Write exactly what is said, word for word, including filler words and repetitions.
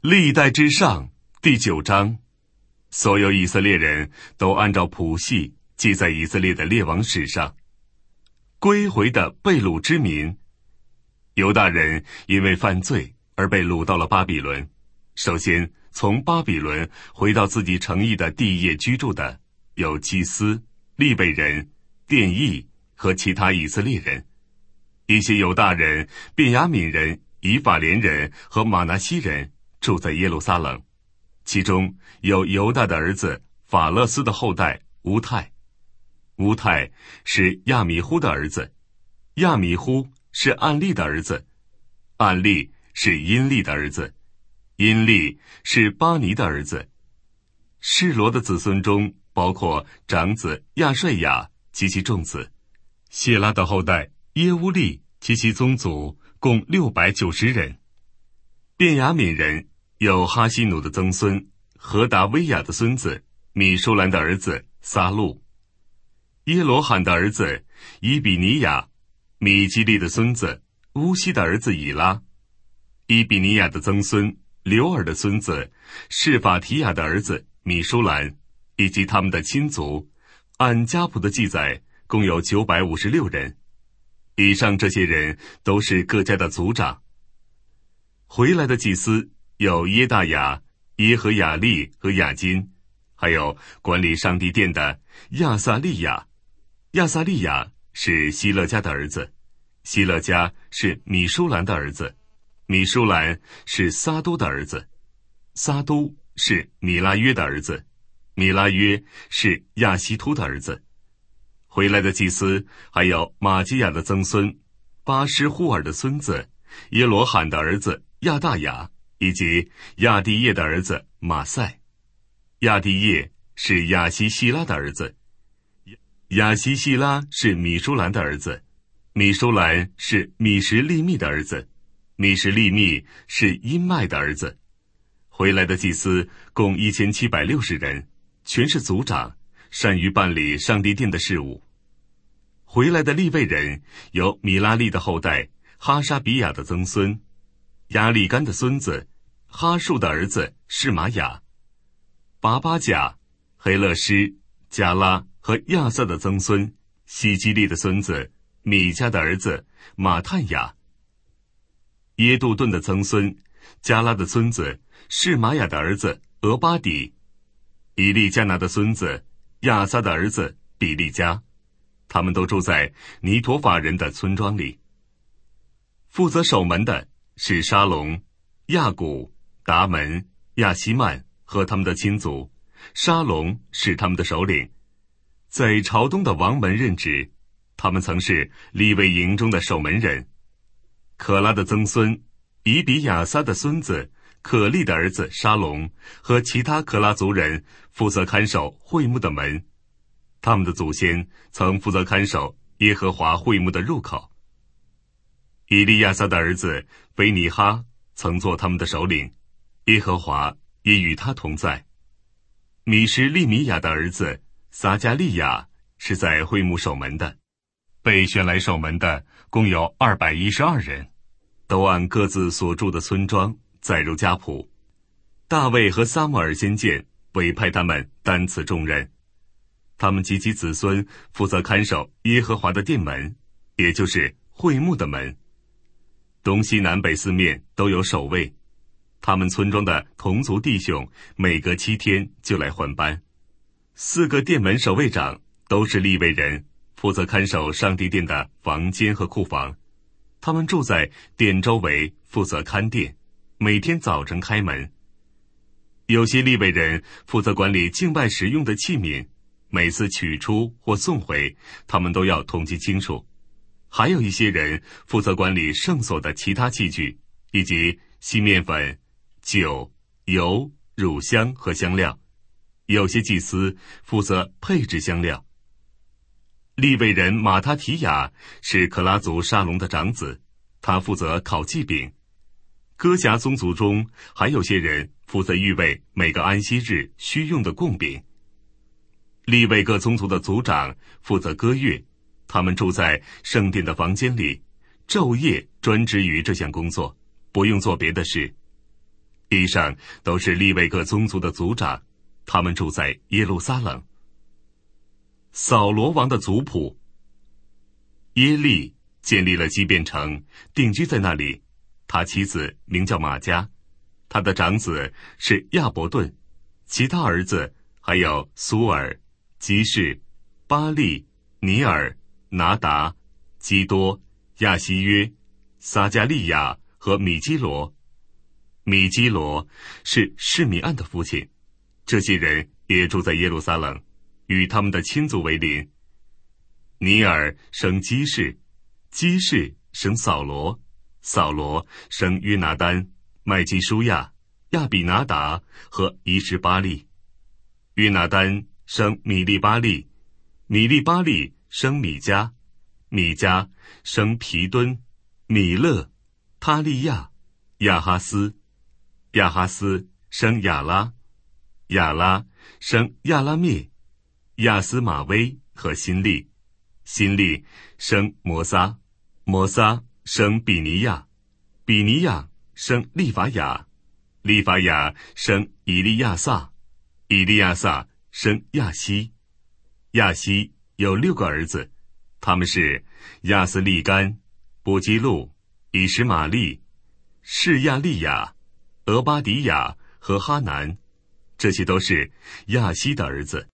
历代之上第九章，所有以色列人都按照谱系记在以色列的列王史上。归回的被掳之民，犹大人因为犯罪而被掳到了巴比伦。首先从巴比伦回到自己城邑的地业居住的有祭司、利未人、殿役和其他以色列人。一些犹大人、便雅悯人、以法莲人和马拿西人住在耶路撒冷，其中有犹大的儿子法勒斯的后代乌泰。乌泰是亚米忽的儿子，亚米忽是暗利的儿子，暗利是因利的儿子，因利是巴尼的儿子。示罗的子孙中包括长子亚帅雅及其众子，谢拉的后代耶乌利及其宗族共六百九十人。便雅悯人有哈西努的曾孙何达威亚的孙子米舒兰的儿子撒路，耶罗罕的儿子伊比尼亚，米基利的孙子乌西的儿子以拉，伊比尼亚的曾孙刘尔的孙子示法提亚的儿子米舒兰，以及他们的亲族，按家谱的记载共有九百五十六人。以上这些人都是各家的族长。回来的祭司有耶大雅、耶和雅利和雅金，还有管理上帝殿的亚撒利亚。亚撒利亚是希勒家的儿子，希勒家是米舒兰的儿子，米舒兰是撒都的儿子，撒都是米拉约的儿子，米拉约是亚希突的儿子。回来的祭司还有马基亚的曾孙巴施户尔的孙子耶罗罕的儿子亚大雅，以及亚地叶的儿子马赛。亚地叶是亚西希拉的儿子，亚西希拉是米舒兰的儿子，米舒兰是米什利密的儿子，米什利密是因麦的儿子。回来的祭司共一千七百六十人，全是族长，善于办理上帝殿的事务。回来的利未人有米拉利的后代哈沙比亚的曾孙亚利干的孙子哈树的儿子示玛雅，拔巴甲、黑勒施、加拉和亚瑟的曾孙希基利的孙子米迦的儿子马探雅，耶杜顿的曾孙加拉的孙子示玛雅的儿子俄巴底，以利加拿的孙子亚撒的儿子比利加。他们都住在尼陀法人的村庄里。负责守门的是沙龙、亚古、达门、亚希曼和他们的亲族，沙龙是他们的首领，在朝东的王门任职。他们曾是利未营中的守门人。可拉的曾孙以比亚撒的孙子可利的儿子沙龙和其他可拉族人负责看守会幕的门，他们的祖先曾负责看守耶和华会幕的入口。以利亚撒的儿子菲尼哈曾做他们的首领，耶和华也与他同在。米什利米亚的儿子撒加利亚是在会幕守门的。被选来守门的共有二百一十二人，都按各自所住的村庄载入家谱。大卫和撒母耳先见委派他们担此重任，他们及其子孙负责看守耶和华的殿门，也就是会幕的门。东西南北四面都有守卫，他们村庄的同族弟兄每隔七天就来换班。四个殿门守卫长都是利未人，负责看守上帝殿的房间和库房。他们住在殿周围，负责看殿，每天早晨开门。有些利未人负责管理敬拜使用的器皿，每次取出或送回，他们都要统计清楚。还有一些人负责管理圣所的其他器具，以及细面粉、酒、油、乳香和香料。有些祭司负责配置香料。利未人马他提亚是可拉族沙龙的长子，他负责烤祭饼。哥辖宗族中还有些人负责预备每个安息日需用的供饼。利未各宗族的族长负责歌乐，他们住在圣殿的房间里，昼夜专职于这项工作，不用做别的事。 以上都是利未各宗族的族长，他们住在耶路撒冷。扫罗王的族谱：耶利建立了基遍城，定居在那里。他妻子名叫玛迦，他的长子是亚伯顿，其他儿子还有苏尔、基士、巴利、尼尔、拿达、基多、亚西约、撒加利亚和米基罗。米基罗是示米暗的父亲，这些人也住在耶路撒冷，与他们的亲族为邻。尼尔生基士，基士生扫罗，扫罗生约拿单、麦基舒亚、亚比拿达和伊什巴利。约拿单生米利巴利，米利巴利生米迦，米迦生皮敦、米勒、他利亚、亚哈斯，亚哈斯生亚拉，亚拉生亚拉灭、亚斯马威和辛利，辛利生摩撒，摩撒生比尼亚，比尼亚生利法雅，利法雅生以利亚撒，以利亚撒生亚西，亚西有六个儿子，他们是亚斯利干、波基路、以实玛利、示亚利亚、俄巴迪亚和哈南，这些都是亚西的儿子。